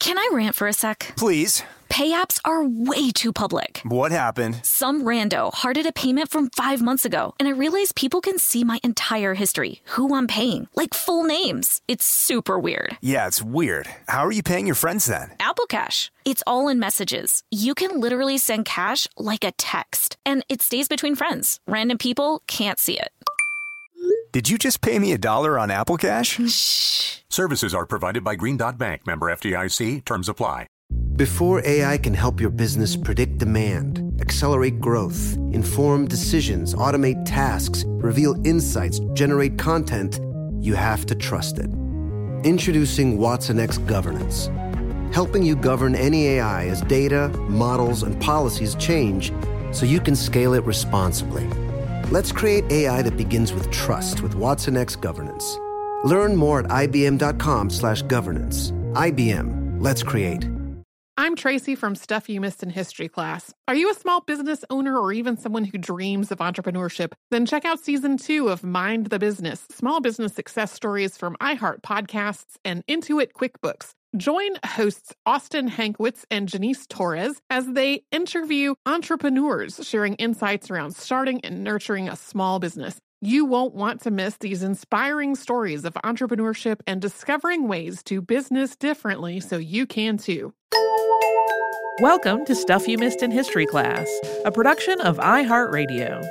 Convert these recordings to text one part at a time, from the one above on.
Can I rant for a sec? Please. Pay apps are way too public. What happened? Some rando hearted a payment from 5 months ago, and I realized people can see my entire history, who I'm paying, like full names. It's super weird. Yeah, it's weird. How are you paying your friends then? Apple Cash. It's all in messages. You can literally send cash like a text, and it stays between friends. Random people can't see it. Did you just pay me $1 on Apple Cash? Shh. Services are provided by Green Dot Bank, member FDIC. Terms apply. Before AI can help your business predict demand, accelerate growth, inform decisions, automate tasks, reveal insights, generate content, you have to trust it. Introducing watsonx Governance, helping you govern any AI as data, models, and policies change so you can scale it responsibly. Let's create AI that begins with trust with watsonx Governance. Learn more at ibm.com/governance. IBM, let's create. I'm Tracy from Stuff You Missed in History class. Are you a small business owner or even someone who dreams of entrepreneurship? Then check out Season 2 of Mind the Business, small business success stories from iHeart Podcasts and Intuit QuickBooks. Join hosts Austin Hankwitz and Janice Torres as they interview entrepreneurs sharing insights around starting and nurturing a small business. You won't want to miss these inspiring stories of entrepreneurship and discovering ways to business differently so you can too. Welcome to Stuff You Missed in History Class, a production of iHeartRadio.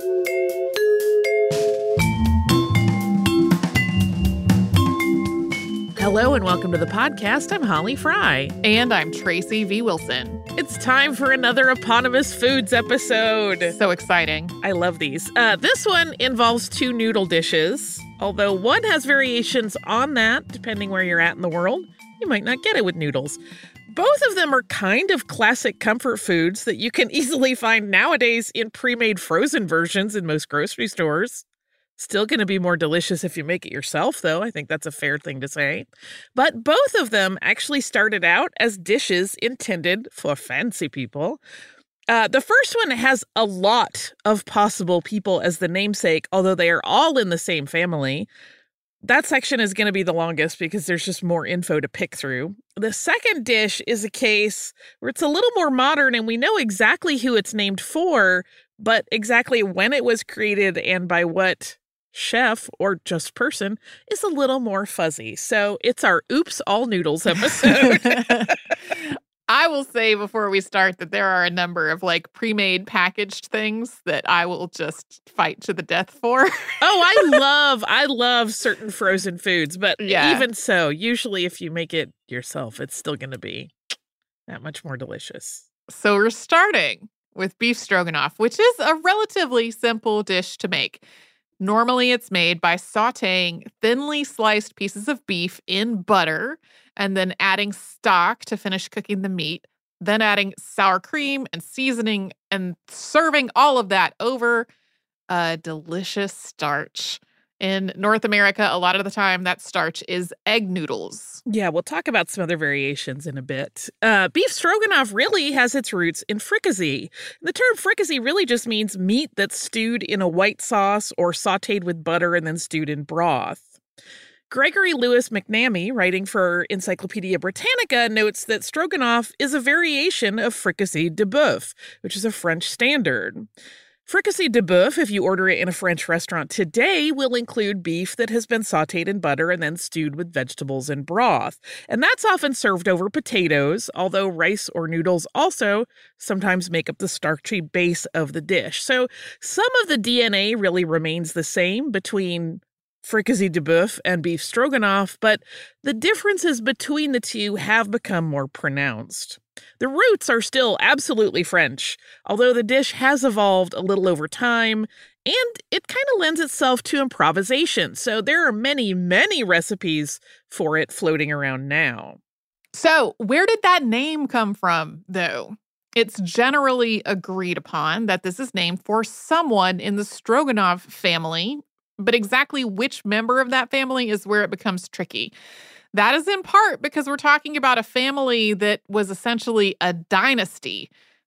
Hello and welcome to the podcast. I'm Holly Fry. And I'm Tracy V. Wilson. It's time for another Eponymous Foods episode. So exciting. I love these. This one involves 2 noodle dishes, although one has variations on that depending where you're at in the world. You might not get it with noodles. Both of them are kind of classic comfort foods that you can easily find nowadays in pre-made frozen versions in most grocery stores. Still going to be more delicious if you make it yourself, though. I think that's a fair thing to say. But both of them actually started out as dishes intended for fancy people. The first one has a lot of possible people as the namesake, although they are all in the same family. That section is going to be the longest because there's just more info to pick through. The second dish is a case where it's a little more modern and we know exactly who it's named for, but exactly when it was created and by what chef or just person is a little more fuzzy. So it's our Oops, All Noodles episode. I will say before we start that there are a number of pre-made packaged things that I will just fight to the death for. I love certain frozen foods, but yeah. Even so, usually if you make it yourself, it's still going to be that much more delicious. So we're starting with beef stroganoff, which is a relatively simple dish to make. Normally, it's made by sautéing thinly sliced pieces of beef in butter and then adding stock to finish cooking the meat, then adding sour cream and seasoning and serving all of that over a delicious starch. In North America, a lot of the time, that starch is egg noodles. Yeah, we'll talk about some other variations in a bit. Beef stroganoff really has its roots in fricassee. The term fricassee really just means meat that's stewed in a white sauce or sautéed with butter and then stewed in broth. Gregory Louis McNamee, writing for Encyclopedia Britannica, notes that stroganoff is a variation of fricassee de boeuf, which is a French standard. Fricassee de boeuf, if you order it in a French restaurant today, will include beef that has been sautéed in butter and then stewed with vegetables and broth. And that's often served over potatoes, although rice or noodles also sometimes make up the starchy base of the dish. So some of the DNA really remains the same between fricassee de boeuf and beef stroganoff, but the differences between the two have become more pronounced. The roots are still absolutely French, although the dish has evolved a little over time, and it kind of lends itself to improvisation, so there are many, many recipes for it floating around now. So, where did that name come from, though? It's generally agreed upon that this is named for someone in the Stroganoff family, but exactly which member of that family is where it becomes tricky. That is in part because we're talking about a family that was essentially a dynasty.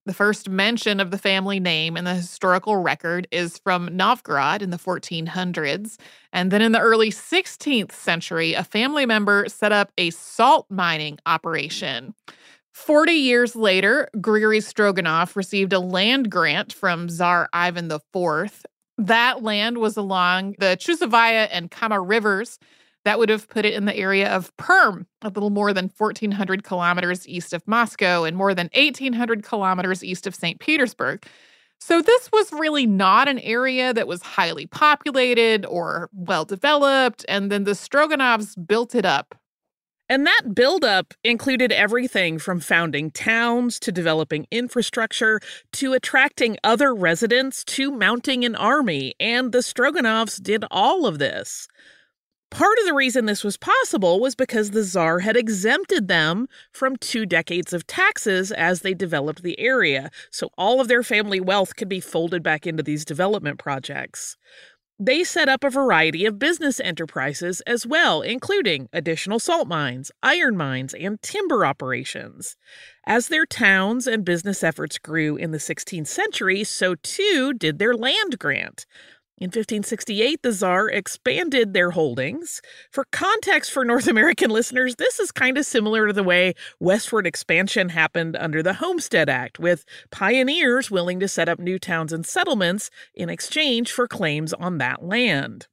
The first mention of the family name in the historical record is from Novgorod in the 1400s. And then in the early 16th century, a family member set up a salt mining operation. 40 years later, Grigory Stroganov received a land grant from Tsar Ivan IV. That land was along the Chusovaya and Kama rivers. That would have put it in the area of Perm, a little more than 1,400 kilometers east of Moscow and more than 1,800 kilometers east of St. Petersburg. So this was really not an area that was highly populated or well-developed, and then the Stroganovs built it up. And that buildup included everything from founding towns to developing infrastructure to attracting other residents to mounting an army, and the Stroganovs did all of this. Part of the reason this was possible was because the Tsar had exempted them from 2 decades of taxes as they developed the area, so all of their family wealth could be folded back into these development projects. They set up a variety of business enterprises as well, including additional salt mines, iron mines, and timber operations. As their towns and business efforts grew in the 16th century, so too did their land grant. In 1568, the Tsar expanded their holdings. For context for North American listeners, this is kind of similar to the way westward expansion happened under the Homestead Act, with pioneers willing to set up new towns and settlements in exchange for claims on that land.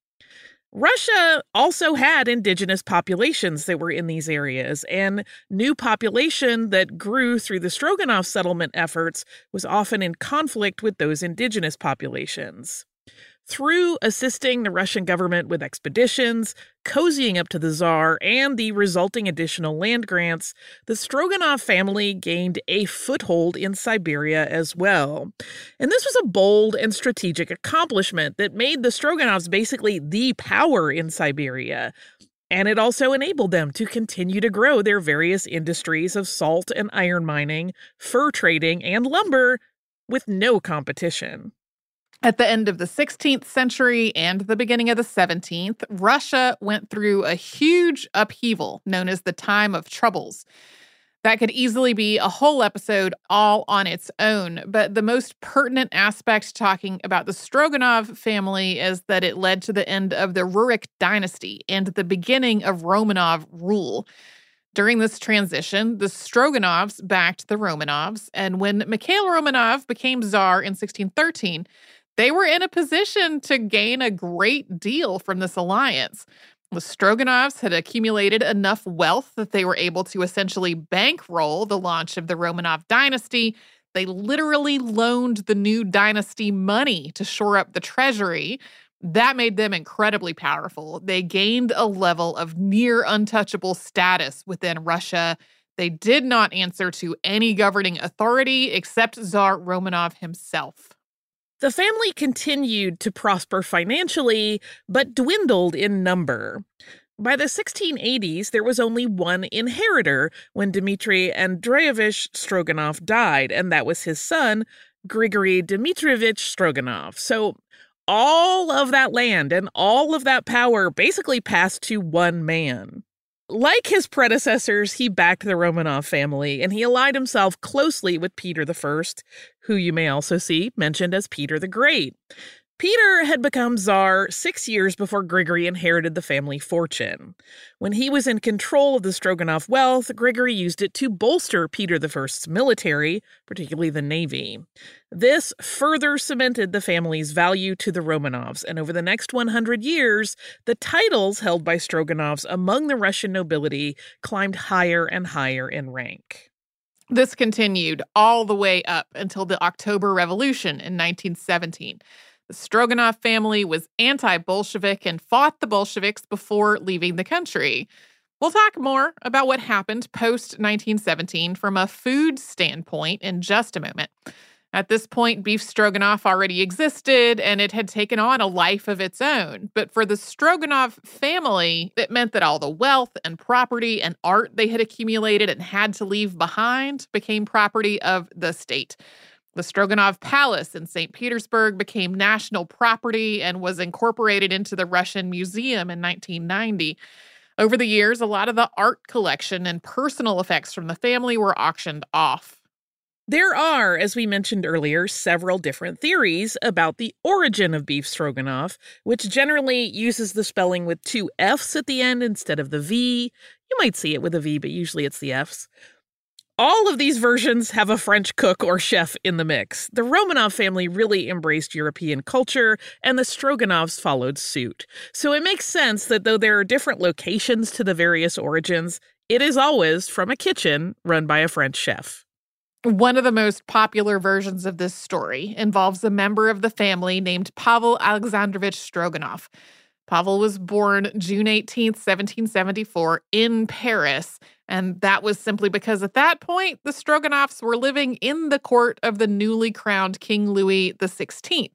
Russia also had indigenous populations that were in these areas, and new population that grew through the Stroganov settlement efforts was often in conflict with those indigenous populations. Through assisting the Russian government with expeditions, cozying up to the Tsar, and the resulting additional land grants, the Stroganov family gained a foothold in Siberia as well. And this was a bold and strategic accomplishment that made the Stroganovs basically the power in Siberia. And it also enabled them to continue to grow their various industries of salt and iron mining, fur trading, and lumber with no competition. At the end of the 16th century and the beginning of the 17th, Russia went through a huge upheaval known as the Time of Troubles. That could easily be a whole episode all on its own, but the most pertinent aspect talking about the Stroganov family is that it led to the end of the Rurik dynasty and the beginning of Romanov rule. During this transition, the Stroganovs backed the Romanovs, and when Mikhail Romanov became Tsar in 1613, they were in a position to gain a great deal from this alliance. The Stroganovs had accumulated enough wealth that they were able to essentially bankroll the launch of the Romanov dynasty. They literally loaned the new dynasty money to shore up the treasury. That made them incredibly powerful. They gained a level of near untouchable status within Russia. They did not answer to any governing authority except Tsar Romanov himself. The family continued to prosper financially, but dwindled in number. By the 1680s, there was only one inheritor when Dmitry Andreevich Stroganov died, and that was his son, Grigory Dmitrievich Stroganov. So all of that land and all of that power basically passed to one man. Like his predecessors, he backed the Romanov family, and he allied himself closely with Peter I, who you may also see mentioned as Peter the Great. Peter had become Tsar 6 years before Grigory inherited the family fortune. When he was in control of the Stroganov wealth, Grigory used it to bolster Peter I's military, particularly the navy. This further cemented the family's value to the Romanovs, and over the next 100 years, the titles held by Stroganovs among the Russian nobility climbed higher and higher in rank. This continued all the way up until the October Revolution in 1917. The Stroganov family was anti-Bolshevik and fought the Bolsheviks before leaving the country. We'll talk more about what happened post-1917 from a food standpoint in just a moment. At this point, beef stroganoff already existed, and it had taken on a life of its own. But for the Stroganov family, it meant that all the wealth and property and art they had accumulated and had to leave behind became property of the state. The Stroganov Palace in St. Petersburg became national property and was incorporated into the Russian Museum in 1990. Over the years, a lot of the art collection and personal effects from the family were auctioned off. There are, as we mentioned earlier, several different theories about the origin of beef stroganoff, which generally uses the spelling with 2 F's at the end instead of the V. You might see it with a V, but usually it's the F's. All of these versions have a French cook or chef in the mix. The Romanov family really embraced European culture, and the Stroganovs followed suit. So it makes sense that though there are different locations to the various origins, it is always from a kitchen run by a French chef. One of the most popular versions of this story involves a member of the family named Pavel Alexandrovich Stroganov. Pavel was born June 18th, 1774, in Paris, and that was simply because at that point, the Stroganovs were living in the court of the newly crowned King Louis XVI.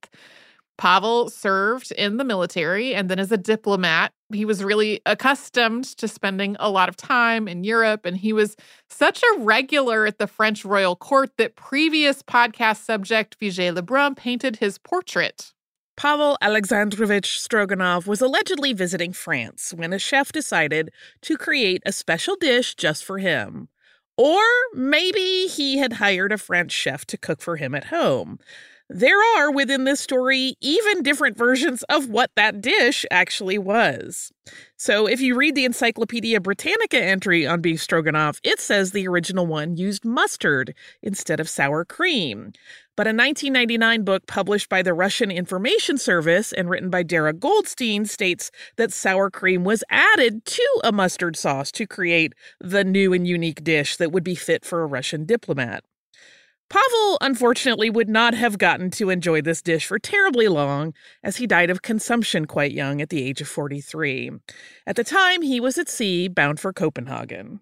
Pavel served in the military and then as a diplomat. He was really accustomed to spending a lot of time in Europe, and he was such a regular at the French royal court that previous podcast subject Vigée Lebrun painted his portrait. Pavel Alexandrovich Stroganov was allegedly visiting France when a chef decided to create a special dish just for him. Or maybe he had hired a French chef to cook for him at home. There are, within this story, even different versions of what that dish actually was. So if you read the Encyclopedia Britannica entry on beef stroganoff, it says the original one used mustard instead of sour cream. But a 1999 book published by the Russian Information Service and written by Dara Goldstein states that sour cream was added to a mustard sauce to create the new and unique dish that would be fit for a Russian diplomat. Pavel, unfortunately, would not have gotten to enjoy this dish for terribly long, as he died of consumption quite young at the age of 43. At the time, he was at sea, bound for Copenhagen.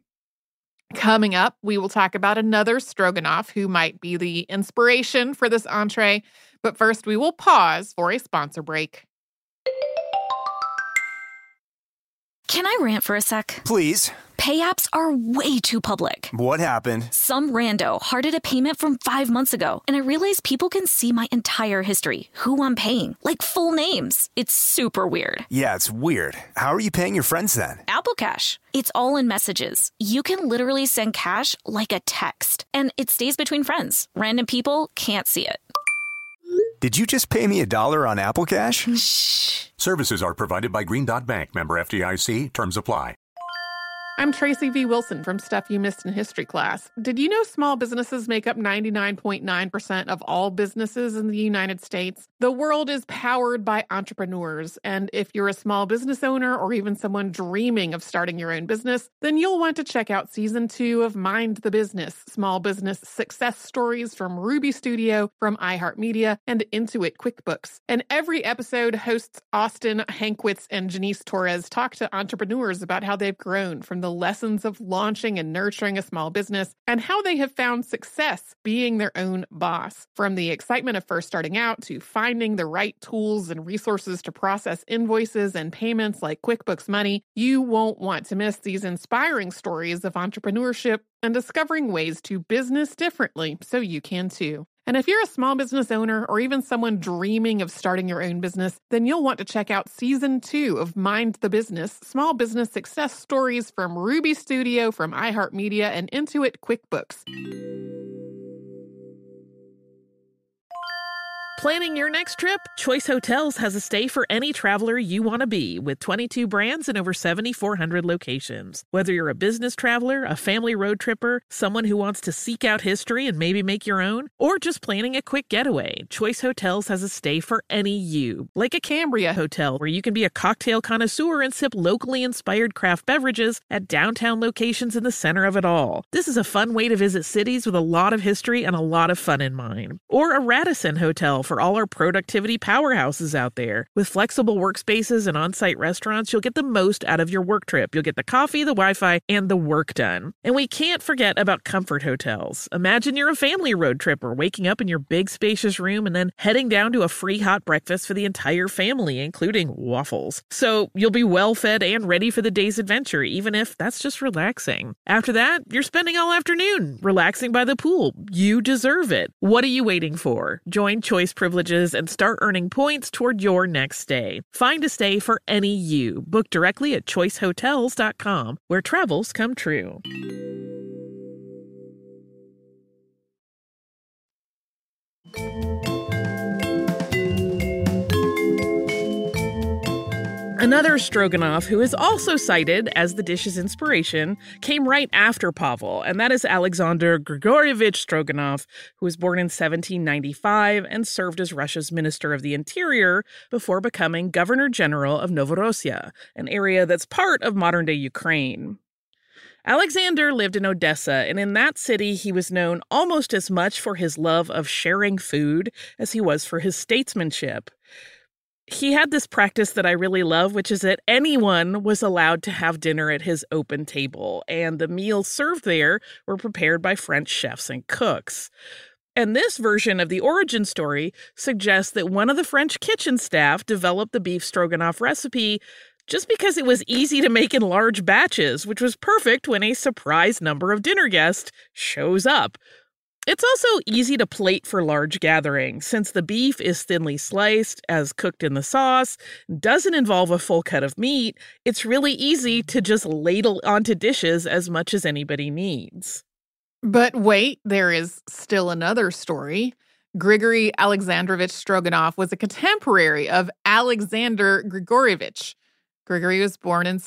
Coming up, we will talk about another Stroganoff who might be the inspiration for this entree. But first, we will pause for a sponsor break. Can I rant for a sec? Please. Pay apps are way too public. What happened? Some rando hearted a payment from 5 months ago, and I realized people can see my entire history, who I'm paying, like full names. It's super weird. Yeah, it's weird. How are you paying your friends then? Apple Cash. It's all in messages. You can literally send cash like a text, and it stays between friends. Random people can't see it. Did you just pay me $1 on Apple Cash? Shh. Services are provided by Green Dot Bank, member FDIC. Terms apply. I'm Tracy V. Wilson from Stuff You Missed in History class. Did you know small businesses make up 99.9% of all businesses in the United States? The world is powered by entrepreneurs, and if you're a small business owner or even someone dreaming of starting your own business, then you'll want to check out Season 2 of Mind the Business, small business success stories from Ruby Studio, from iHeartMedia, and Intuit QuickBooks. And every episode, hosts Austin Hankwitz and Janice Torres talk to entrepreneurs about how they've grown from the lessons of launching and nurturing a small business and how they have found success being their own boss. From the excitement of first starting out to finding the right tools and resources to process invoices and payments like QuickBooks Money, you won't want to miss these inspiring stories of entrepreneurship and discovering ways to business differently so you can too. And if you're a small business owner or even someone dreaming of starting your own business, then you'll want to check out Season 2 of Mind the Business, small business success stories from Ruby Studio, from iHeartMedia, and Intuit QuickBooks. Planning your next trip? Choice Hotels has a stay for any traveler you want to be, with 22 brands and over 7,400 locations. Whether you're a business traveler, a family road tripper, someone who wants to seek out history and maybe make your own, or just planning a quick getaway, Choice Hotels has a stay for any you. Like a Cambria Hotel, where you can be a cocktail connoisseur and sip locally inspired craft beverages at downtown locations in the center of it all. This is a fun way to visit cities with a lot of history and a lot of fun in mind. Or a Radisson Hotel for all our productivity powerhouses out there. With flexible workspaces and on-site restaurants, you'll get the most out of your work trip. You'll get the coffee, the Wi-Fi, and the work done. And we can't forget about Comfort Hotels. Imagine you're a family road tripper, waking up in your big spacious room and then heading down to a free hot breakfast for the entire family, including waffles. So you'll be well fed and ready for the day's adventure, even if that's just relaxing. After that, you're spending all afternoon relaxing by the pool. You deserve it. What are you waiting for? Join Choice Privileges and start earning points toward your next stay. Find a stay for any you. Book directly at choicehotels.com, where travels come true. Another Stroganoff who is also cited as the dish's inspiration came right after Pavel, and that is Alexander Grigorievich Stroganov, who was born in 1795 and served as Russia's Minister of the Interior before becoming Governor General of Novorossiya, an area that's part of modern-day Ukraine. Alexander lived in Odessa, and in that city he was known almost as much for his love of sharing food as he was for his statesmanship. He had this practice that I really love, which is that anyone was allowed to have dinner at his open table, and the meals served there were prepared by French chefs and cooks. And this version of the origin story suggests that one of the French kitchen staff developed the beef stroganoff recipe just because it was easy to make in large batches, which was perfect when a surprise number of dinner guests shows up. It's also easy to plate for large gatherings, since the beef is thinly sliced, as cooked in the sauce, doesn't involve a full cut of meat. It's really easy to just ladle onto dishes as much as anybody needs. But wait, there is still another story. Grigory Alexandrovich Stroganov was a contemporary of Alexander Grigorievich. Grigory was born in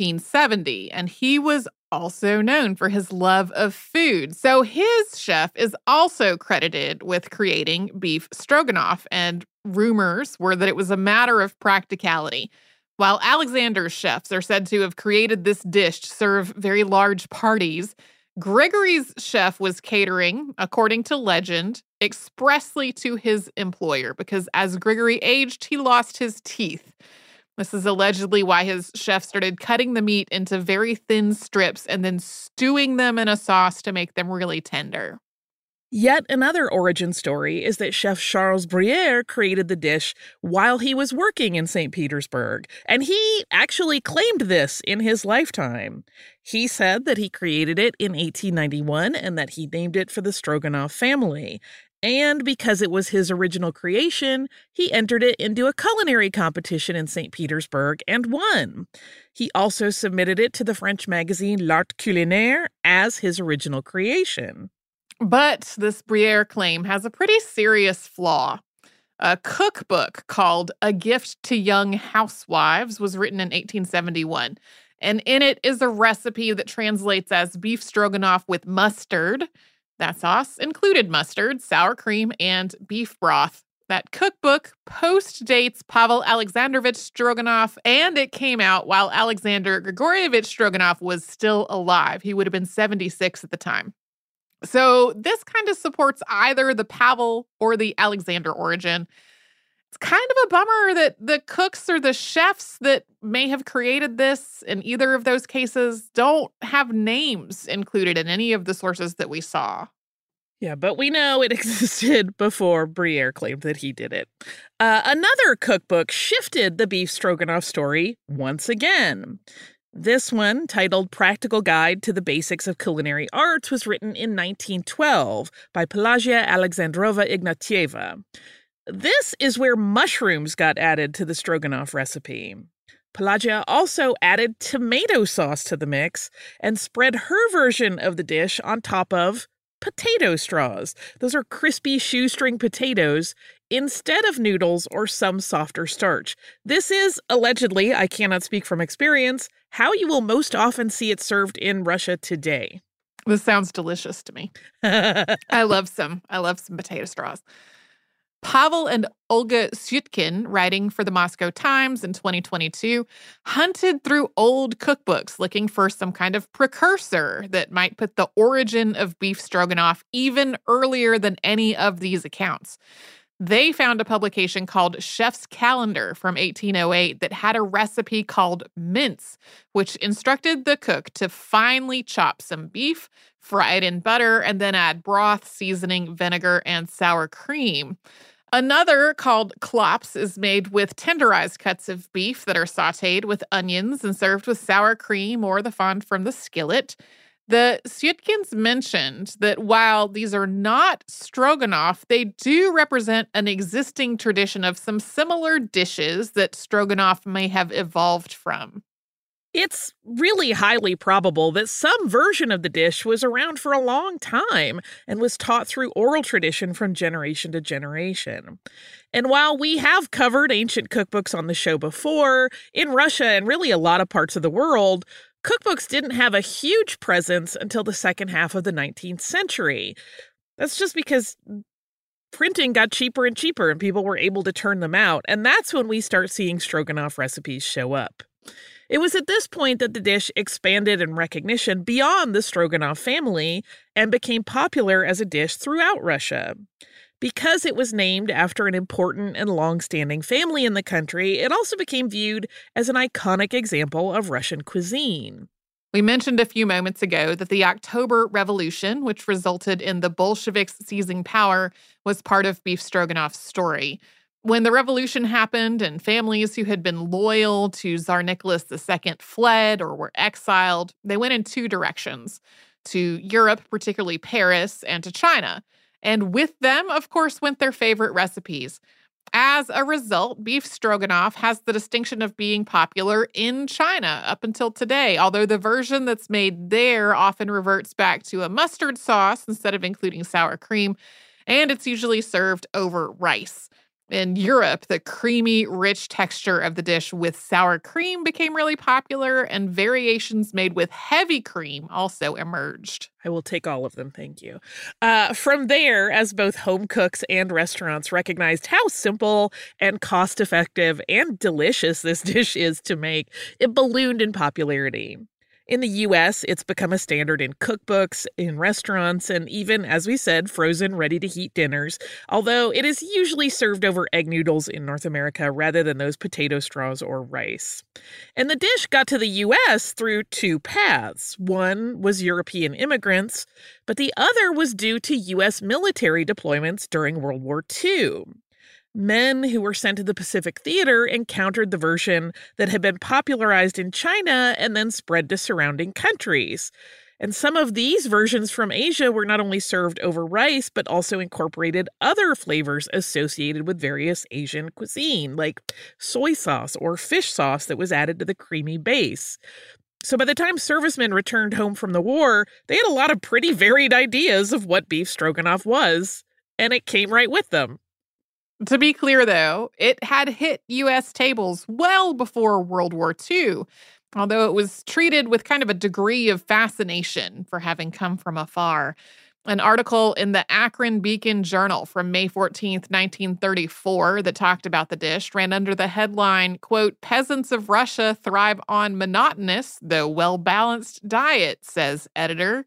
1770, and he was also known for his love of food. So his chef is also credited with creating beef stroganoff, and rumors were that it was a matter of practicality. While Alexander's chefs are said to have created this dish to serve very large parties, Grigory's chef was catering, according to legend, expressly to his employer, because as Grigory aged, he lost his teeth. This is allegedly why his chef started cutting the meat into very thin strips and then stewing them in a sauce to make them really tender. Yet another origin story is that Chef Charles Brière created the dish while he was working in St. Petersburg, and he actually claimed this in his lifetime. He said that he created it in 1891 and that he named it for the Stroganov family. And because it was his original creation, he entered it into a culinary competition in St. Petersburg and won. He also submitted it to the French magazine L'Art Culinaire as his original creation. But this Brière claim has a pretty serious flaw. A cookbook called A Gift to Young Housewives was written in 1871, and in it is a recipe that translates as beef stroganoff with mustard. That sauce included mustard, sour cream, and beef broth. That cookbook post-dates Pavel Alexandrovich Stroganov, and it came out while Alexander Grigorievich Stroganov was still alive. He would have been 76 at the time. So this kind of supports either the Pavel or the Alexander origin. It's kind of a bummer that the cooks or the chefs that may have created this in either of those cases don't have names included in any of the sources that we saw. Yeah, but we know it existed before Brière claimed that he did it. Another cookbook shifted the beef stroganoff story once again. This one, titled Practical Guide to the Basics of Culinary Arts, was written in 1912 by Pelagia Alexandrova Ignatieva. This is where mushrooms got added to the stroganoff recipe. Pelagia also added tomato sauce to the mix and spread her version of the dish on top of potato straws. Those are crispy shoestring potatoes instead of noodles or some softer starch. This is, allegedly, I cannot speak from experience, how you will most often see it served in Russia today. This sounds delicious to me. I love some potato straws. Pavel and Olga Syutkin, writing for the Moscow Times in 2022, hunted through old cookbooks looking for some kind of precursor that might put the origin of beef stroganoff even earlier than any of these accounts. They found a publication called Chef's Calendar from 1808 that had a recipe called mince, which instructed the cook to finely chop some beef, fry it in butter, and then add broth, seasoning, vinegar, and sour cream. Another, called klops, is made with tenderized cuts of beef that are sautéed with onions and served with sour cream or the fond from the skillet. The Syutkins mentioned that while these are not stroganoff, they do represent an existing tradition of some similar dishes that stroganoff may have evolved from. It's really highly probable that some version of the dish was around for a long time and was taught through oral tradition from generation to generation. And while we have covered ancient cookbooks on the show before, in Russia and really a lot of parts of the world, cookbooks didn't have a huge presence until the second half of the 19th century. That's just because printing got cheaper and cheaper and people were able to turn them out. And that's when we start seeing stroganoff recipes show up. It was at this point that the dish expanded in recognition beyond the Stroganoff family and became popular as a dish throughout Russia. Because it was named after an important and long-standing family in the country, it also became viewed as an iconic example of Russian cuisine. We mentioned a few moments ago that the October Revolution, which resulted in the Bolsheviks seizing power, was part of beef stroganoff's story. When the revolution happened and families who had been loyal to Tsar Nicholas II fled or were exiled, they went in two directions, to Europe, particularly Paris, and to China. And with them, of course, went their favorite recipes. As a result, beef stroganoff has the distinction of being popular in China up until today, although the version that's made there often reverts back to a mustard sauce instead of including sour cream, and it's usually served over rice. In Europe, the creamy, rich texture of the dish with sour cream became really popular, and variations made with heavy cream also emerged. I will take all of them, thank you. From there, as both home cooks and restaurants recognized how simple and cost-effective and delicious this dish is to make, it ballooned in popularity. In the U.S., it's become a standard in cookbooks, in restaurants, and even, as we said, frozen, ready-to-heat dinners, although it is usually served over egg noodles in North America rather than those potato straws or rice. And the dish got to the U.S. through two paths. One was European immigrants, but the other was due to U.S. military deployments during World War II. Men who were sent to the Pacific Theater encountered the version that had been popularized in China and then spread to surrounding countries. And some of these versions from Asia were not only served over rice, but also incorporated other flavors associated with various Asian cuisine, like soy sauce or fish sauce that was added to the creamy base. So by the time servicemen returned home from the war, they had a lot of pretty varied ideas of what beef stroganoff was, and it came right with them. To be clear, though, it had hit U.S. tables well before World War II, although it was treated with kind of a degree of fascination for having come from afar. An article in the Akron Beacon Journal from May 14th, 1934, that talked about the dish ran under the headline, quote, "Peasants of Russia thrive on monotonous, though well-balanced diet," says editor.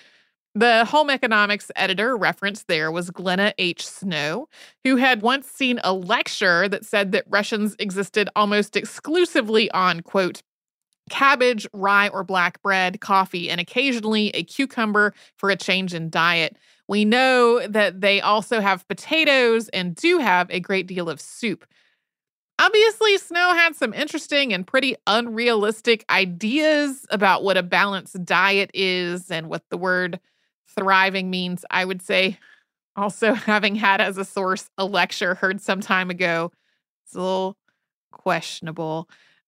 The Home Economics editor referenced there was Glenna H. Snow, who had once seen a lecture that said that Russians existed almost exclusively on, quote, cabbage, rye or black bread, coffee, and occasionally a cucumber for a change in diet. We know that they also have potatoes and do have a great deal of soup. Obviously, Snow had some interesting and pretty unrealistic ideas about what a balanced diet is and what the word thriving means, I would say. Also, having had as a source a lecture heard some time ago, it's a little questionable.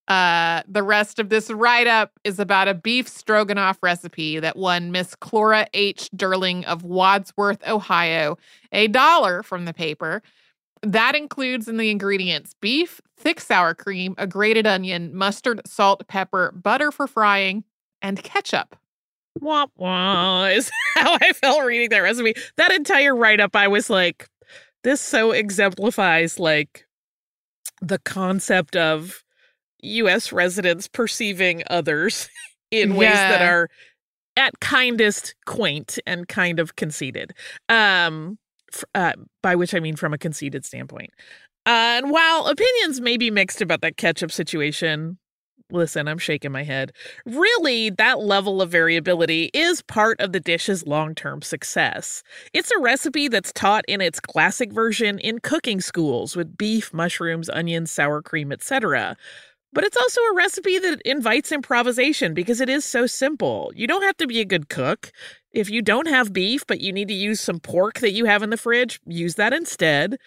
The rest of this write-up is about a beef stroganoff recipe that won Miss Clora H. Durling of Wadsworth, Ohio, $1 from the paper. That includes in the ingredients beef, thick sour cream, a grated onion, mustard, salt, pepper, butter for frying, and ketchup. Wah wah is how I felt reading that recipe. That entire write-up, I was like, this so exemplifies like the concept of U.S. residents perceiving others in ways that are at kindest quaint and kind of conceited. By which I mean from a conceited standpoint. And while opinions may be mixed about that ketchup situation, listen, I'm shaking my head. Really, that level of variability is part of the dish's long-term success. It's a recipe that's taught in its classic version in cooking schools with beef, mushrooms, onions, sour cream, etc. But it's also a recipe that invites improvisation because it is so simple. You don't have to be a good cook. If you don't have beef, but you need to use some pork that you have in the fridge, use that instead.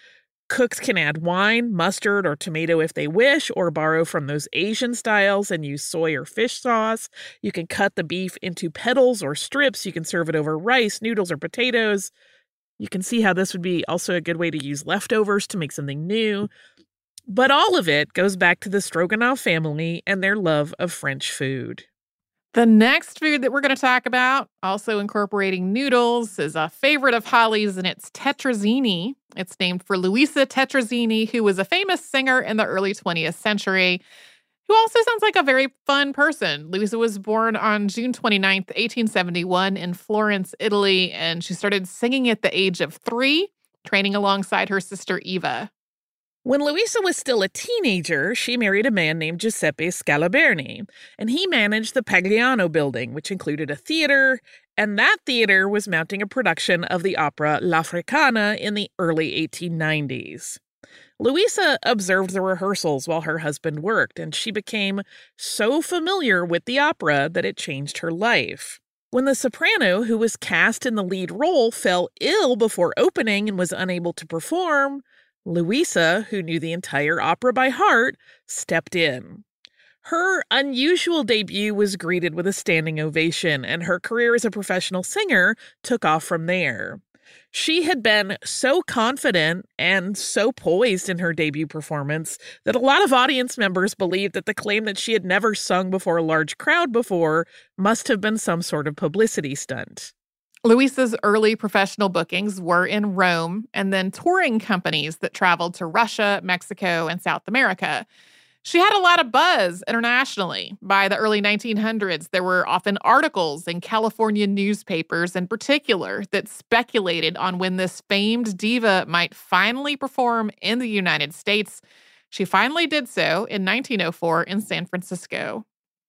Cooks can add wine, mustard, or tomato if they wish, or borrow from those Asian styles and use soy or fish sauce. You can cut the beef into petals or strips. You can serve it over rice, noodles, or potatoes. You can see how this would be also a good way to use leftovers to make something new. But all of it goes back to the Stroganoff family and their love of French food. The next food that we're going to talk about, also incorporating noodles, is a favorite of Holly's, and it's tetrazzini. It's named for Luisa Tetrazzini, who was a famous singer in the early 20th century, who also sounds like a very fun person. Luisa was born on June 29th, 1871 in Florence, Italy, and she started singing at the age of 3, training alongside her sister Eva. When Luisa was still a teenager, she married a man named Giuseppe Scalaberni, and he managed the Pagliano building, which included a theater, and that theater was mounting a production of the opera L'Africana in the early 1890s. Luisa observed the rehearsals while her husband worked, and she became so familiar with the opera that it changed her life. When the soprano who was cast in the lead role fell ill before opening and was unable to perform, Luisa, who knew the entire opera by heart, stepped in. Her unusual debut was greeted with a standing ovation, and her career as a professional singer took off from there. She had been so confident and so poised in her debut performance that a lot of audience members believed that the claim that she had never sung before a large crowd before must have been some sort of publicity stunt. Luisa's early professional bookings were in Rome and then touring companies that traveled to Russia, Mexico, and South America. She had a lot of buzz internationally. By the early 1900s, there were often articles in California newspapers in particular that speculated on when this famed diva might finally perform in the United States. She finally did so in 1904 in San Francisco.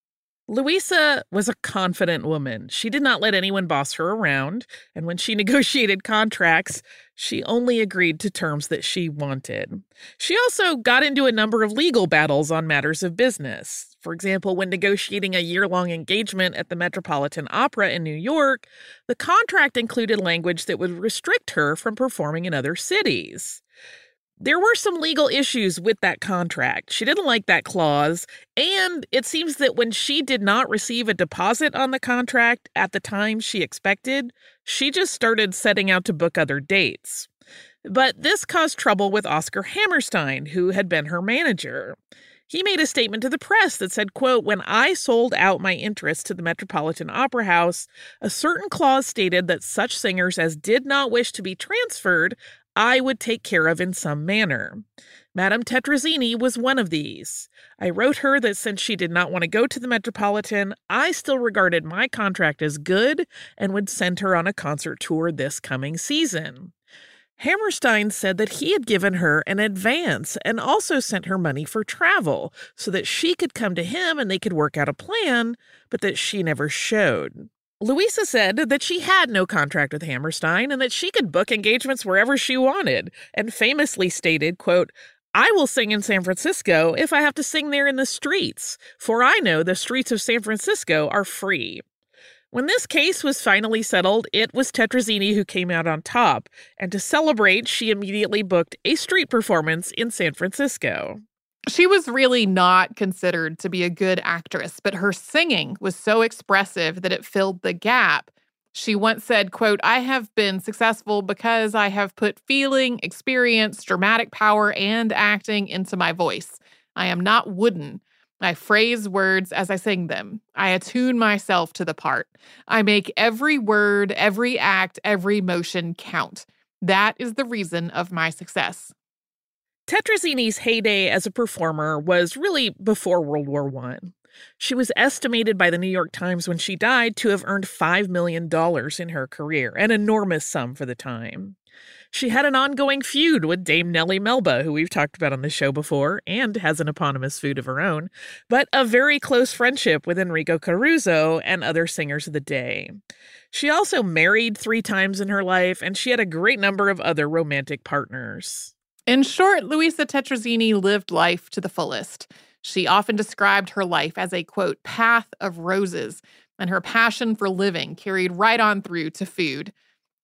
Luisa was a confident woman. She did not let anyone boss her around, and when she negotiated contracts, she only agreed to terms that she wanted. She also got into a number of legal battles on matters of business. For example, when negotiating a year-long engagement at the Metropolitan Opera in New York, the contract included language that would restrict her from performing in other cities. There were some legal issues with that contract. She didn't like that clause, and it seems that when she did not receive a deposit on the contract at the time she expected, she just started setting out to book other dates. But this caused trouble with Oscar Hammerstein, who had been her manager. He made a statement to the press that said, quote, "When I sold out my interest to the Metropolitan Opera House, a certain clause stated that such singers as did not wish to be transferred I would take care of in some manner. Madame Tetrazzini was one of these. I wrote her that since she did not want to go to the Metropolitan, I still regarded my contract as good and would send her on a concert tour this coming season." Hammerstein said that he had given her an advance and also sent her money for travel so that she could come to him and they could work out a plan, but that she never showed. Luisa said that she had no contract with Hammerstein and that she could book engagements wherever she wanted, and famously stated, quote, "I will sing in San Francisco if I have to sing there in the streets, for I know the streets of San Francisco are free." When this case was finally settled, it was Tetrazzini who came out on top, and to celebrate, she immediately booked a street performance in San Francisco. She was really not considered to be a good actress, but her singing was so expressive that it filled the gap. She once said, quote, "I have been successful because I have put feeling, experience, dramatic power, and acting into my voice. I am not wooden. I phrase words as I sing them. I attune myself to the part. I make every word, every act, every motion count. That is the reason of my success." Tetrazzini's heyday as a performer was really before World War I. She was estimated by the New York Times when she died to have earned $5 million in her career, an enormous sum for the time. She had an ongoing feud with Dame Nellie Melba, who we've talked about on the show before, and has an eponymous food of her own, but a very close friendship with Enrico Caruso and other singers of the day. She also married 3 times in her life, and she had a great number of other romantic partners. In short, Luisa Tetrazzini lived life to the fullest. She often described her life as a, quote, path of roses, and her passion for living carried right on through to food.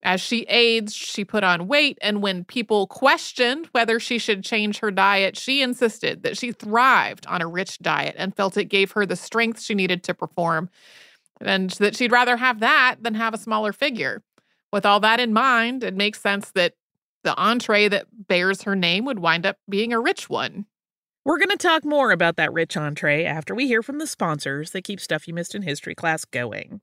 As she aged, she put on weight, and when people questioned whether she should change her diet, she insisted that she thrived on a rich diet and felt it gave her the strength she needed to perform, and that she'd rather have that than have a smaller figure. With all that in mind, it makes sense that the entree that bears her name would wind up being a rich one. We're going to talk more about that rich entree after we hear from the sponsors that keep Stuff You Missed in History Class going.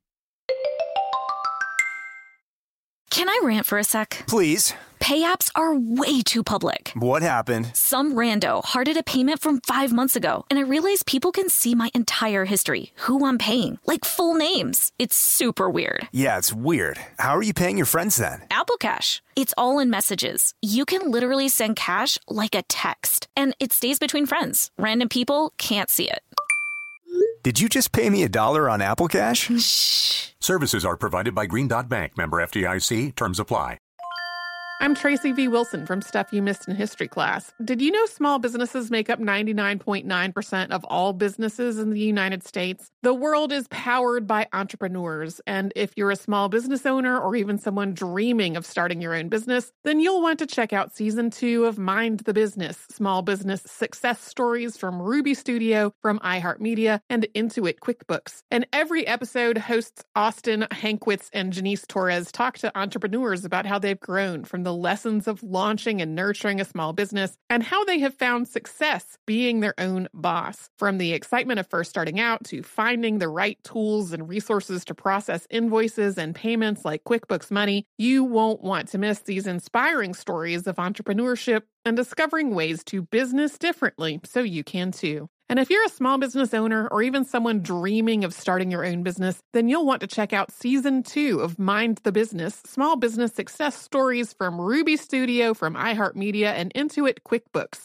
Can I rant for a sec? Please. Pay apps are way too public. What happened? Some rando hearted a payment from 5 months ago, and I realized people can see my entire history, who I'm paying, like full names. It's super weird. Yeah, it's weird. How are you paying your friends then? Apple Cash. It's all in messages. You can literally send cash like a text, and it stays between friends. Random people can't see it. Did you just pay me $1 on Apple Cash? Shh. Services are provided by Green Dot Bank, member FDIC. Terms apply. I'm Tracy V. Wilson from Stuff You Missed in History Class. Did you know small businesses make up 99.9% of all businesses in the United States? The world is powered by entrepreneurs, and if you're a small business owner or even someone dreaming of starting your own business, then you'll want to check out Season 2 of Mind the Business, Small Business Success Stories from Ruby Studio, from iHeartMedia, and Intuit QuickBooks. And every episode, hosts Austin Hankwitz and Janice Torres talk to entrepreneurs about how they've grown from the lessons of launching and nurturing a small business and how they have found success being their own boss. From the excitement of first starting out to finding the right tools and resources to process invoices and payments like QuickBooks Money, you won't want to miss these inspiring stories of entrepreneurship and discovering ways to business differently so you can too. And if you're a small business owner or even someone dreaming of starting your own business, then you'll want to check out Season 2 of Mind the Business, Small Business Success Stories from Ruby Studio, from iHeartMedia, and Intuit QuickBooks.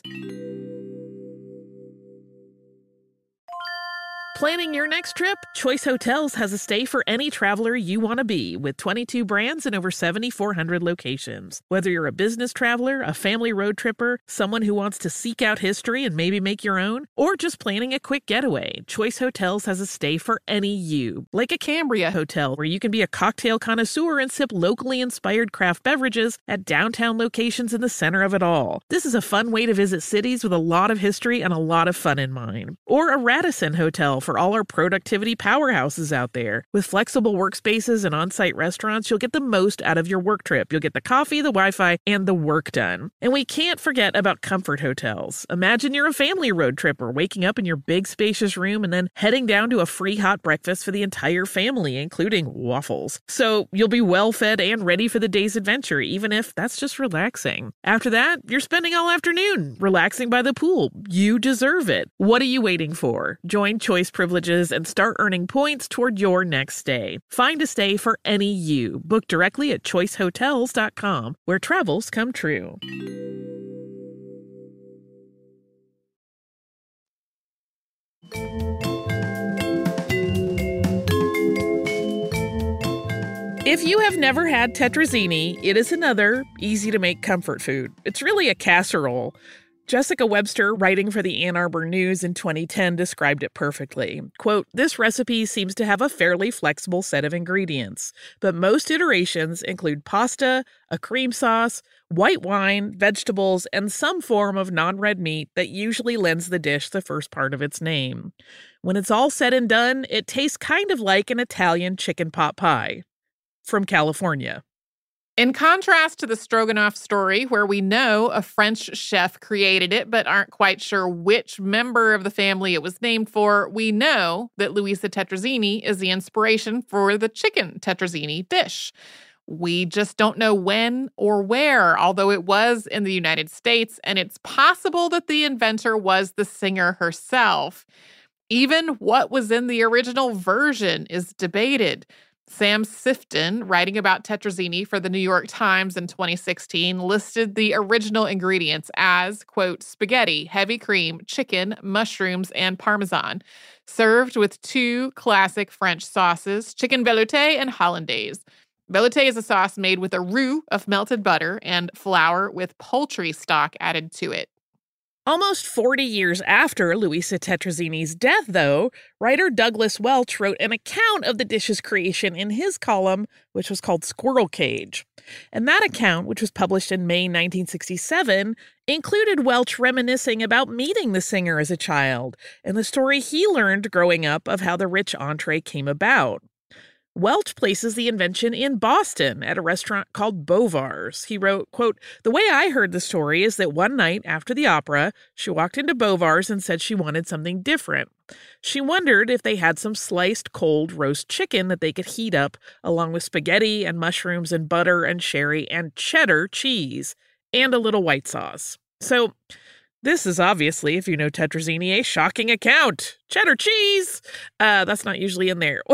Planning your next trip? Choice Hotels has a stay for any traveler you want to be, with 22 brands and over 7,400 locations. Whether you're a business traveler, a family road tripper, someone who wants to seek out history and maybe make your own, or just planning a quick getaway, Choice Hotels has a stay for any you. Like a Cambria Hotel, where you can be a cocktail connoisseur and sip locally inspired craft beverages at downtown locations in the center of it all. This is a fun way to visit cities with a lot of history and a lot of fun in mind. Or a Radisson Hotel for all our productivity powerhouses out there. With flexible workspaces and on-site restaurants, you'll get the most out of your work trip. You'll get the coffee, the Wi-Fi, and the work done. And we can't forget about Comfort Hotels. Imagine you're a family road tripper, waking up in your big spacious room and then heading down to a free hot breakfast for the entire family, including waffles. So you'll be well fed and ready for the day's adventure, even if that's just relaxing. After that, you're spending all afternoon relaxing by the pool. You deserve it. What are you waiting for? Join Choice Privileges and start earning points toward your next stay. Find a stay for any you. Book directly at choicehotels.com, where travels come true. If you have never had tetrazzini, it is another easy-to-make comfort food. It's really a casserole. Jessica Webster, writing for the Ann Arbor News in 2010, described it perfectly. Quote, "This recipe seems to have a fairly flexible set of ingredients, but most iterations include pasta, a cream sauce, white wine, vegetables, and some form of non-red meat that usually lends the dish the first part of its name. When it's all said and done, it tastes kind of like an Italian chicken pot pie." From California. In contrast to the Stroganoff story, where we know a French chef created it but aren't quite sure which member of the family it was named for, we know that Luisa Tetrazzini is the inspiration for the chicken tetrazzini dish. We just don't know when or where, although it was in the United States, and it's possible that the inventor was the singer herself. Even what was in the original version is debated. Sam Sifton, writing about tetrazzini for the New York Times in 2016, listed the original ingredients as, quote, spaghetti, heavy cream, chicken, mushrooms, and parmesan, served with two classic French sauces, chicken velouté and hollandaise. Velouté is a sauce made with a roux of melted butter and flour with poultry stock added to it. Almost 40 years after Luisa Tetrazzini's death, though, writer Douglas Welch wrote an account of the dish's creation in his column, which was called Squirrel Cage. And that account, which was published in May 1967, included Welch reminiscing about meeting the singer as a child and the story he learned growing up of how the rich entree came about. Welch places the invention in Boston at a restaurant called Bovar's. He wrote, quote, "The way I heard the story is that one night after the opera, she walked into Bovar's and said she wanted something different. She wondered if they had some sliced cold roast chicken that they could heat up along with spaghetti and mushrooms and butter and sherry and cheddar cheese and a little white sauce." So this is obviously, if you know Tetrazzini, a shocking account. Cheddar cheese! That's not usually in there.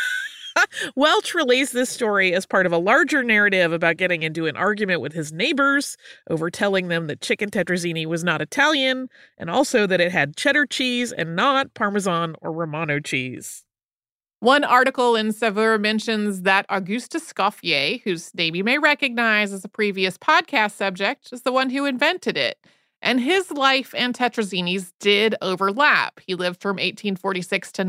Welch relays this story as part of a larger narrative about getting into an argument with his neighbors over telling them that chicken tetrazzini was not Italian, and also that it had cheddar cheese and not Parmesan or Romano cheese. One article in Saveur mentions that Auguste Escoffier, whose name you may recognize as a previous podcast subject, is the one who invented it. And his life and Tetrazzini's did overlap. He lived from 1846 to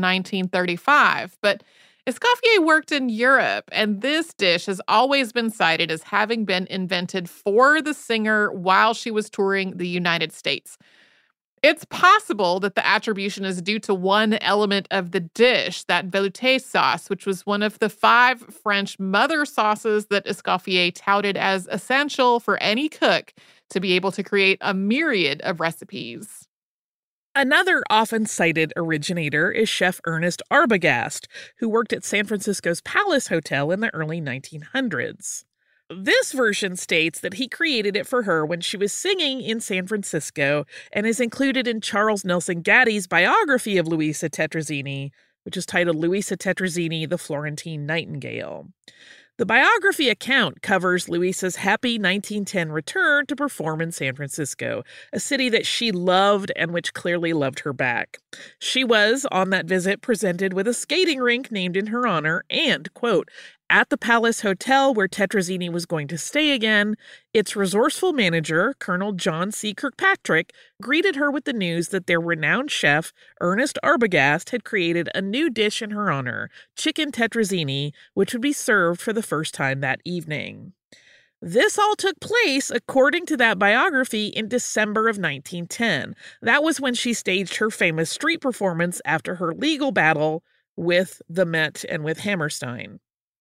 1935, but Escoffier worked in Europe, and this dish has always been cited as having been invented for the singer while she was touring the United States. It's possible that the attribution is due to one element of the dish, that velouté sauce, which was one of the 5 French mother sauces that Escoffier touted as essential for any cook to be able to create a myriad of recipes. Another often cited originator is Chef Ernest Arbogast, who worked at San Francisco's Palace Hotel in the early 1900s. This version states that he created it for her when she was singing in San Francisco and is included in Charles Nelson Gaddy's biography of Luisa Tetrazzini, which is titled Luisa Tetrazzini, the Florentine Nightingale. The biography account covers Luisa's happy 1910 return to perform in San Francisco, a city that she loved and which clearly loved her back. She was, on that visit, presented with a skating rink named in her honor and, quote, "At the Palace Hotel where Tetrazzini was going to stay again, its resourceful manager, Colonel John C. Kirkpatrick, greeted her with the news that their renowned chef, Ernest Arbogast, had created a new dish in her honor, chicken tetrazzini, which would be served for the first time that evening." This all took place, according to that biography, in December of 1910. That was when she staged her famous street performance after her legal battle with the Met and with Hammerstein.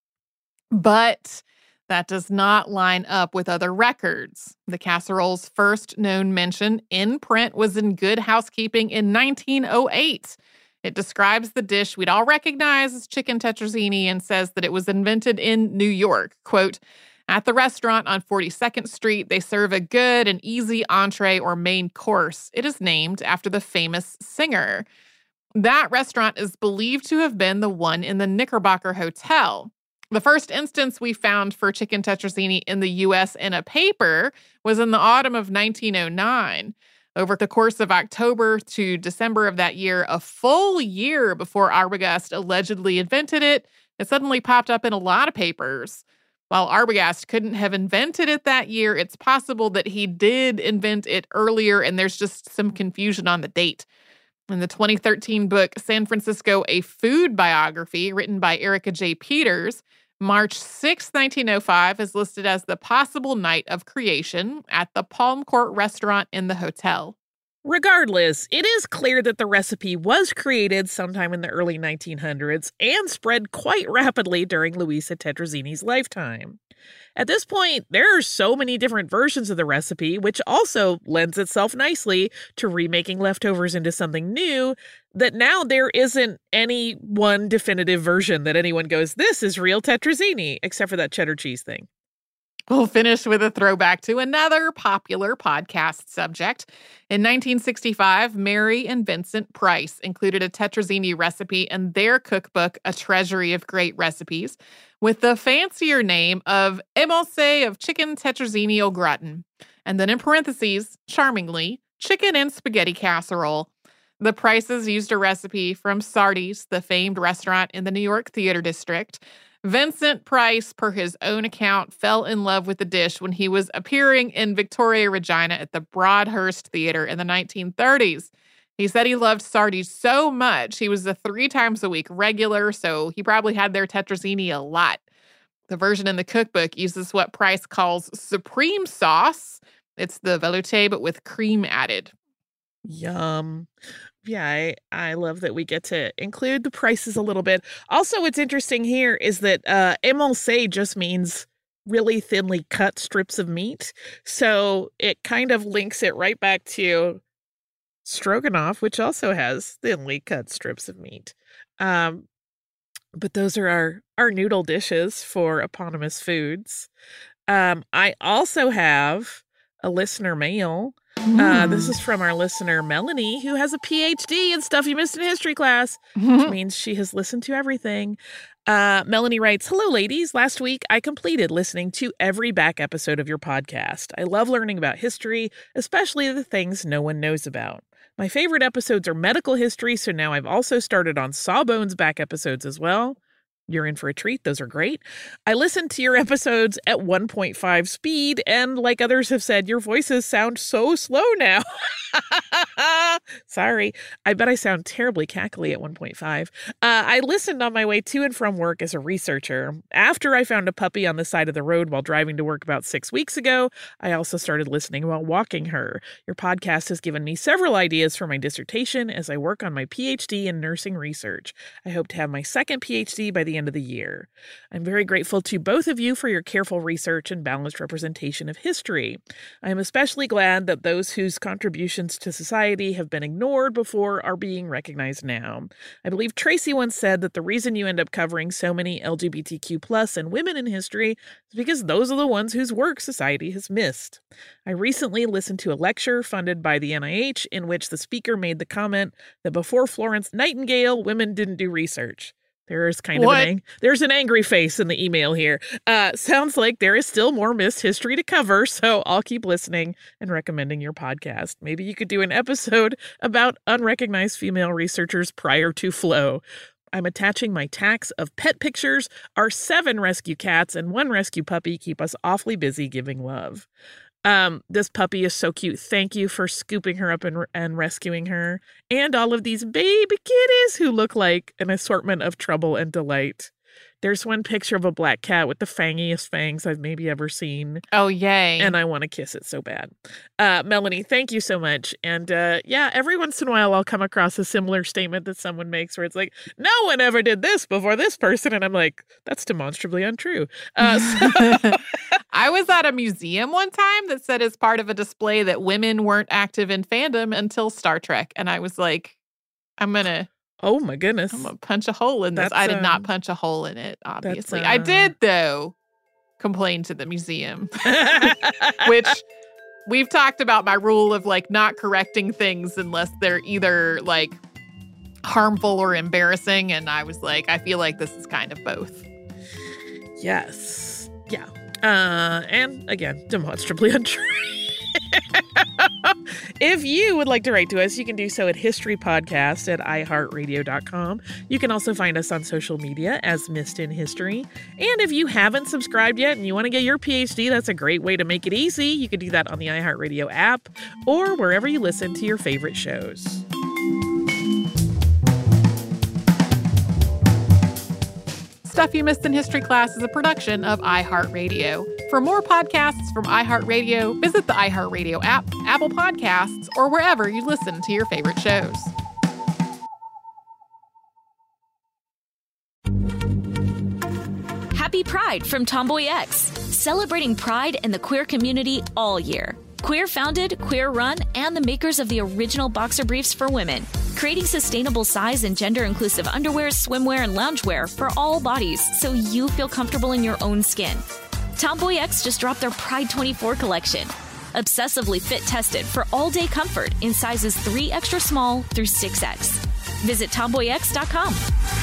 But that does not line up with other records. The casserole's first known mention in print was in Good Housekeeping in 1908. It describes the dish we'd all recognize as chicken tetrazzini and says that it was invented in New York. Quote, "At the restaurant on 42nd Street, they serve a good and easy entree or main course. It is named after the famous singer." That restaurant is believed to have been the one in the Knickerbocker Hotel. The first instance we found for chicken tetrazzini in the U.S. in a paper was in the autumn of 1909. Over the course of October to December of that year, a full year before Arbogast allegedly invented it, it suddenly popped up in a lot of papers. While Arbogast couldn't have invented it that year, it's possible that he did invent it earlier, and there's just some confusion on the date. In the 2013 book, San Francisco, A Food Biography, written by Erica J. Peters, March 6, 1905 is listed as the possible night of creation at the Palm Court restaurant in the hotel. Regardless, it is clear that the recipe was created sometime in the early 1900s and spread quite rapidly during Luisa Tetrazzini's lifetime. At this point, there are so many different versions of the recipe, which also lends itself nicely to remaking leftovers into something new, that now there isn't any one definitive version that anyone goes, this is real tetrazzini, except for that cheddar cheese thing. We'll finish with a throwback to another popular podcast subject. In 1965, Mary and Vincent Price included a tetrazzini recipe in their cookbook, A Treasury of Great Recipes, with the fancier name of Émulsé of Chicken Tetrazzini au Gratin, and then in parentheses, charmingly, chicken and spaghetti casserole. The Prices used a recipe from Sardi's, the famed restaurant in the New York Theater District. Vincent Price, per his own account, fell in love with the dish when he was appearing in Victoria, Regina at the Broadhurst Theater in the 1930s. He said he loved Sardi's so much, he was a 3 times a week regular, so he probably had their tetrazzini a lot. The version in the cookbook uses what Price calls supreme sauce. It's the velouté, but with cream added. Yum. Yeah, I love that we get to include the prices a little bit. Also, what's interesting here is that émincé just means really thinly cut strips of meat. So it kind of links it right back to stroganoff, which also has thinly cut strips of meat. But those are our noodle dishes for eponymous foods. I also have a listener mail. This is from our listener, Melanie, who has a PhD in Stuff You Missed in History class, which means she has listened to everything. Melanie writes, "Hello, ladies. Last week, I completed listening to every back episode of your podcast. I love learning about history, especially the things no one knows about. My favorite episodes are medical history, so now I've also started on Sawbones back episodes as well. You're in for a treat. Those are great. I listened to your episodes at 1.5 speed, and like others have said, your voices sound so slow now." Sorry. I bet I sound terribly cackly at 1.5. I listened on my way to and from work as a researcher. After I found a puppy on the side of the road while driving to work about 6 weeks ago, I also started listening while walking her. Your podcast has given me several ideas for my dissertation as I work on my PhD in nursing research. I hope to have my second PhD by the end of the year. I'm very grateful to both of you for your careful research and balanced representation of history. I am especially glad that those whose contributions to society have been ignored before are being recognized now. I believe Tracy once said that the reason you end up covering so many LGBTQ+ and women in history is because those are the ones whose work society has missed. I recently listened to a lecture funded by the NIH in which the speaker made the comment that before Florence Nightingale, women didn't do research. There's kind of there's an angry face in the email here. Sounds like there is still more missed history to cover, so I'll keep listening and recommending your podcast. Maybe you could do an episode about unrecognized female researchers prior to Flo. I'm attaching my tax of pet pictures. Our 7 rescue cats and 1 rescue puppy keep us awfully busy giving love. This puppy is so cute. Thank you for scooping her up and rescuing her. And all of these baby kitties who look like an assortment of trouble and delight. There's one picture of a black cat with the fangiest fangs I've maybe ever seen. Oh, yay. And I want to kiss it so bad. Melanie, thank you so much. And yeah, every once in a while I'll come across a similar statement that someone makes where it's like, no one ever did this before this person. And I'm like, that's demonstrably untrue. I was at a museum one time that said as part of a display that women weren't active in fandom until Star Trek. And I was like, oh my goodness. I'm going to punch a hole in this. I did not punch a hole in it, obviously. I did, though, complain to the museum, which we've talked about my rule of like not correcting things unless they're either like harmful or embarrassing. And I was like, I feel like this is kind of both. Yes. Yeah. And again, demonstrably untrue. If you would like to write to us, you can do so at historypodcast@iheartradio.com. You can also find us on social media as Missed in History. And if you haven't subscribed yet and you want to get your PhD, that's a great way to make it easy. You can do that on the iHeartRadio app or wherever you listen to your favorite shows. Stuff You Missed in History Class is a production of iHeartRadio. For more podcasts from iHeartRadio, visit the iHeartRadio app, Apple Podcasts, or wherever you listen to your favorite shows. Happy Pride from Tomboy X, celebrating pride and the queer community all year. Queer founded, queer run, and the makers of the original boxer briefs for women, creating sustainable size and gender inclusive underwear, swimwear, and loungewear for all bodies so you feel comfortable in your own skin. Tomboy X just dropped their Pride 24 collection, obsessively fit tested for all day comfort in sizes 3 extra small through 6X. Visit tomboyx.com.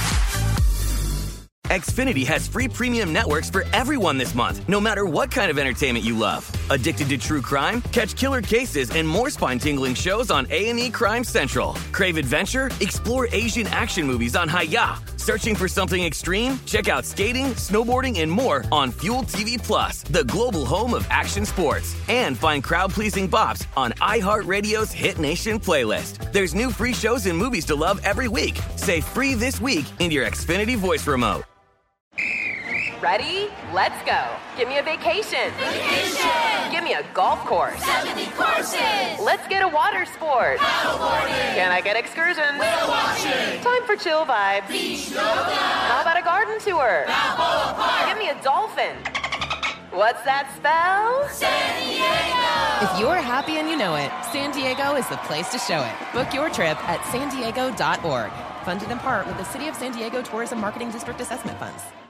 Xfinity has free premium networks for everyone this month, no matter what kind of entertainment you love. Addicted to true crime? Catch killer cases and more spine-tingling shows on A&E Crime Central. Crave adventure? Explore Asian action movies on Hi-Ya. Searching for something extreme? Check out skating, snowboarding, and more on Fuel TV Plus, the global home of action sports. And find crowd-pleasing bops on iHeartRadio's Hit Nation playlist. There's new free shows and movies to love every week. Say free this week in your Xfinity voice remote. Ready? Let's go. Give me a vacation. Vacation. Give me a golf course. 70 courses. Let's get a water sport. Paddleboarding. Can I get excursions? Whale watching. Time for chill vibes. Beach yoga. How about a garden tour? Balboa Park. Give me a dolphin. What's that spell? San Diego! If you're happy and you know it, San Diego is the place to show it. Book your trip at sandiego.org. Funded in part with the City of San Diego Tourism Marketing District Assessment Funds.